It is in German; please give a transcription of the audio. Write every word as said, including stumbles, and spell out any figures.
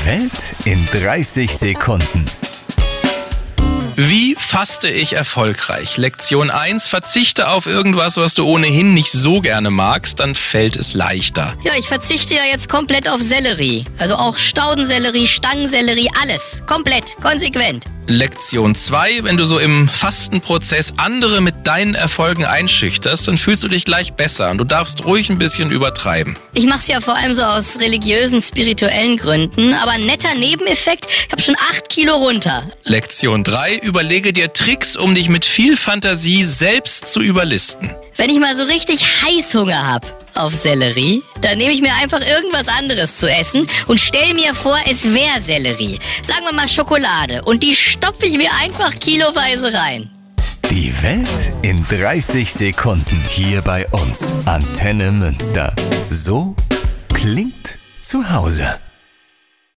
Die Welt in dreißig Sekunden. Wie faste ich erfolgreich? Lektion eins: Verzichte auf irgendwas, was du ohnehin nicht so gerne magst, dann fällt es leichter. Ja, ich verzichte ja jetzt komplett auf Sellerie. Also auch Staudensellerie, Stangensellerie, alles. Komplett, konsequent. Lektion zwei: Wenn du so im Fastenprozess andere mit deinen Erfolgen einschüchterst, dann fühlst du dich gleich besser und du darfst ruhig ein bisschen übertreiben. Ich mach's ja vor allem so aus religiösen, spirituellen Gründen, aber ein netter Nebeneffekt, ich hab schon acht Kilo runter. Lektion drei: Überlege dir Tricks, um dich mit viel Fantasie selbst zu überlisten. Wenn ich mal so richtig Heißhunger hab auf Sellerie, dann nehme ich mir einfach irgendwas anderes zu essen und stell mir vor, es wäre Sellerie. Sagen wir mal Schokolade, und die stopfe ich mir einfach kiloweise rein. Die Welt in dreißig Sekunden hier bei uns. Antenne Münster. So klingt zu Hause.